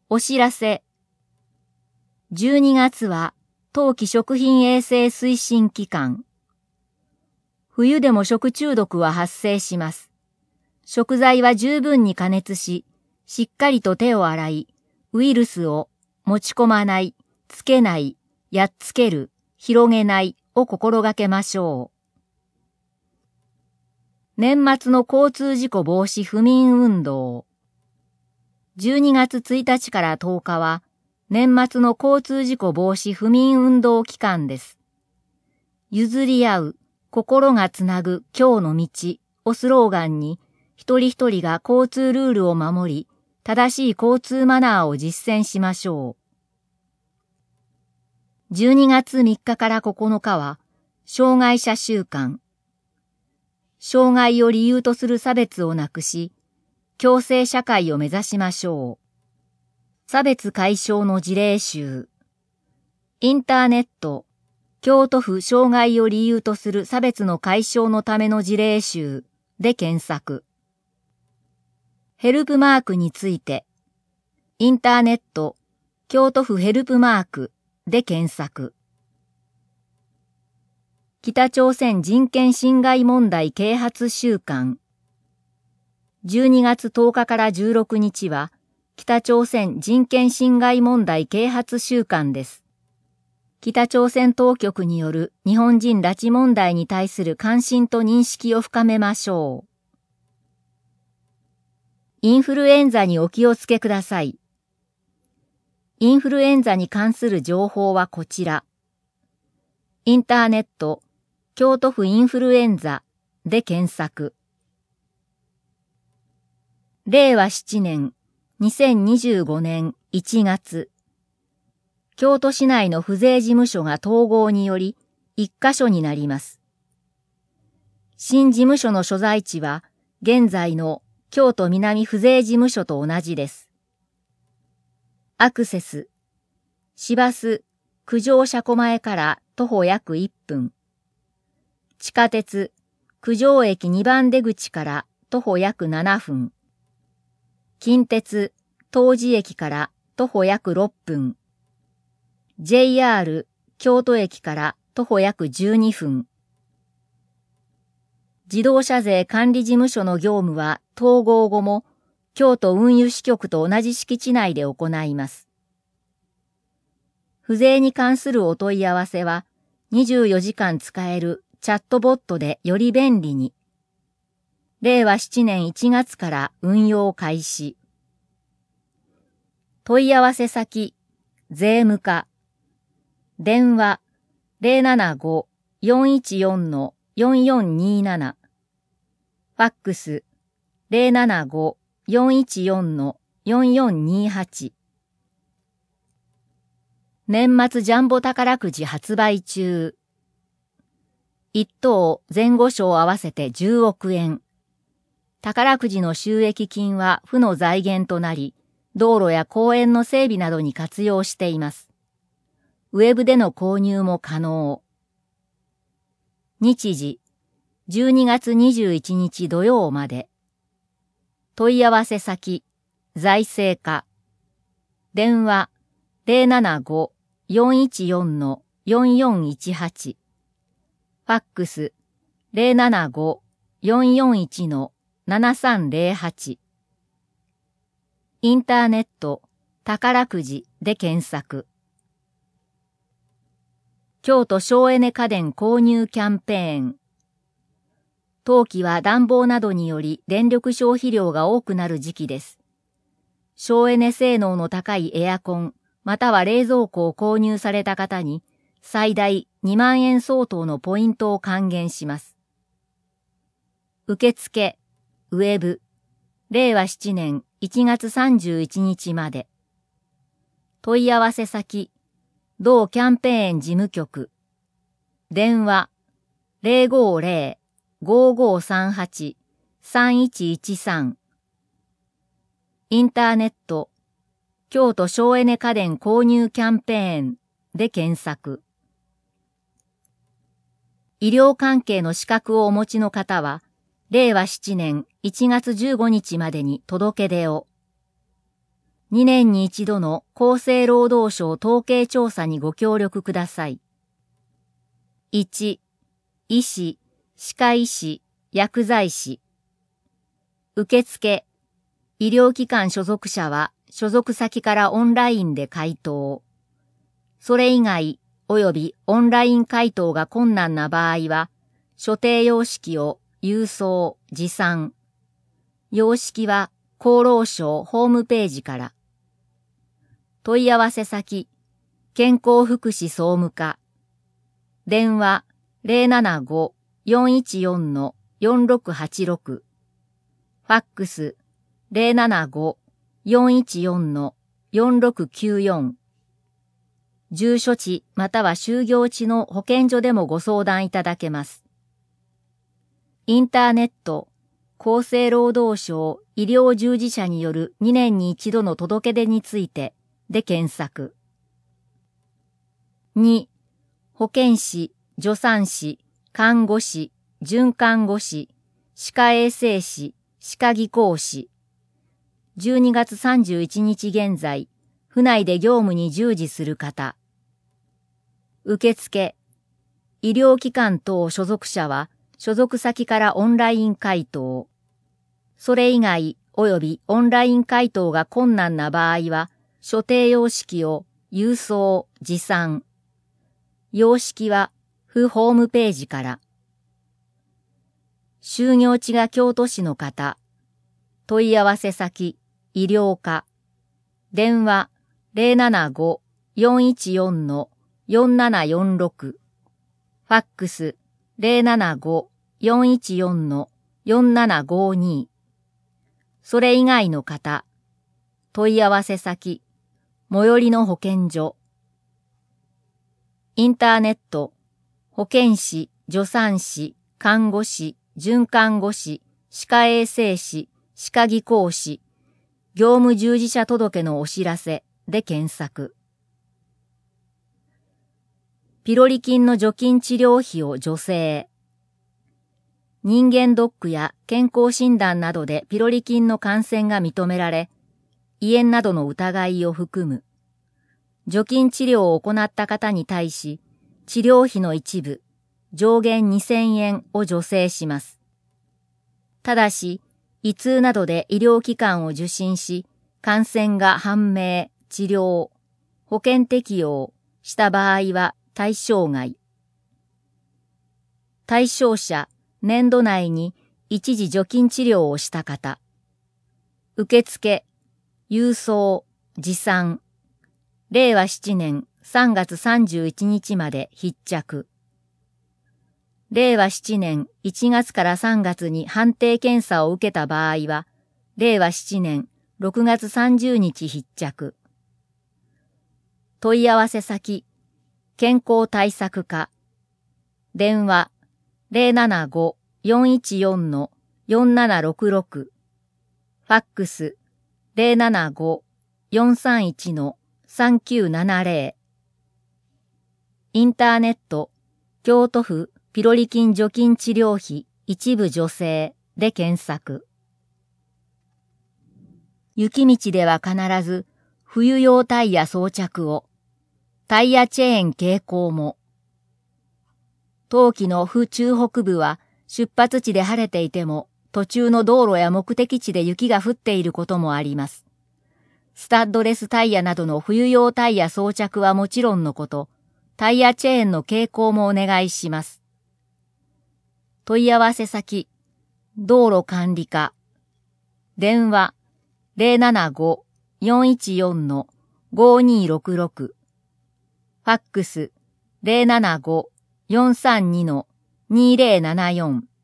お知らせ。12月は冬季食品衛生推進期間。冬でも食中毒は発生します。食材は十分に加熱し、しっかりと手を洗い、ウイルスを持ち込まない、つけない、やっつける、広げないを心がけましょう。年末の交通事故防止不眠運動。12月1日から10日は、年末の交通事故防止不眠運動期間です。譲り合う、心がつなぐ今日の道をスローガンに、一人一人が交通ルールを守り、正しい交通マナーを実践しましょう。12月3日から9日は、障害者週間。障害を理由とする差別をなくし、共生社会を目指しましょう。差別解消の事例集。インターネット、京都府障害を理由とする差別の解消のための事例集で検索。ヘルプマークについて、インターネット、京都府ヘルプマークで検索。北朝鮮人権侵害問題啓発週間。12月10日から16日は、北朝鮮人権侵害問題啓発週間です。北朝鮮当局による日本人拉致問題に対する関心と認識を深めましょう。インフルエンザにお気をつけください。インフルエンザに関する情報はこちら。インターネット、京都府インフルエンザで検索。令和7年、2025年1月。京都市内の府税事務所が統合により1カ所になります。新事務所の所在地は現在の京都南府税事務所と同じです。アクセス。市バス九条車庫前から徒歩約1分。地下鉄九条駅2番出口から徒歩約7分。近鉄東寺駅から徒歩約6分。JR 京都駅から徒歩約12分。自動車税管理事務所の業務は統合後も京都運輸支局と同じ敷地内で行います。府税に関するお問い合わせは24時間使えるチャットボットでより便利に。令和7年1月から運用開始。問い合わせ先、税務課。電話、075-414-4427。ファックス、075-414-4428。年末ジャンボ宝くじ発売中。1等前後賞合わせて10億円。宝くじの収益金は府の財源となり、道路や公園の整備などに活用しています。ウェブでの購入も可能。日時、12月21日土曜まで。問い合わせ先、財政課。電話、075-414-4418。ファックス、075-441-7308。インターネット、宝くじで検索。京都省エネ家電購入キャンペーン。冬季は暖房などにより電力消費量が多くなる時期です。省エネ性能の高いエアコン、または冷蔵庫を購入された方に最大2万円相当のポイントを還元します。受付、ウェブ、令和7年1月31日まで。問い合わせ先、同キャンペーン事務局。電話、050-5538-3113。インターネット、京都省エネ家電購入キャンペーンで検索。医療関係の資格をお持ちの方は、令和7年1月15日までに届け出を。 2年に一度の厚生労働省統計調査にご協力ください。1、医師、歯科医師、薬剤師。受付、医療機関所属者は所属先からオンラインで回答。それ以外及びオンライン回答が困難な場合は、所定様式を郵送、持参。様式は厚労省ホームページから。問い合わせ先、健康福祉総務課。電話075-414-4686。ファックス075-414-4694。住所地または就業地の保健所でもご相談いただけます。インターネット、厚生労働省医療従事者による2年に一度の届け出についてで検索。2、保健師、助産師、看護師、准看護師、歯科衛生士、歯科技工士。12月31日現在、府内で業務に従事する方。受付、医療機関等所属者は、所属先からオンライン回答。それ以外及びオンライン回答が困難な場合は、所定様式を郵送、持参。様式は府ホームページから。就業地が京都市の方。問い合わせ先、医療課。電話075-414-4746。ファックス075-414-4752。それ以外の方。問い合わせ先、最寄りの保健所。インターネット、保健師、助産師、看護師、准看護師、歯科衛生士、歯科技工士、業務従事者届のお知らせで検索。ピロリ菌の除菌治療費を助成。人間ドックや健康診断などでピロリ菌の感染が認められ、胃炎などの疑いを含む。除菌治療を行った方に対し、治療費の一部、上限2000円を助成します。ただし、胃痛などで医療機関を受診し、感染が判明、治療、保険適用した場合は対象外。対象者、年度内に一時除菌治療をした方。受付、郵送、持参。令和7年3月31日まで必着。令和7年1月から3月に判定検査を受けた場合は、令和7年6月30日必着。問い合わせ先、健康対策課。電話075-414-4766。ファックス075-431-3970。インターネット、京都府ピロリ菌除菌治療費一部助成で検索。雪道では必ず冬用タイヤ装着を。タイヤチェーン携行も。冬季の府中北部は出発地で晴れていても途中の道路や目的地で雪が降っていることもあります。スタッドレスタイヤなどの冬用タイヤ装着はもちろんのこと、タイヤチェーンの携行もお願いします。問い合わせ先、道路管理課。電話075-414-5266。ファックス075-432-2074。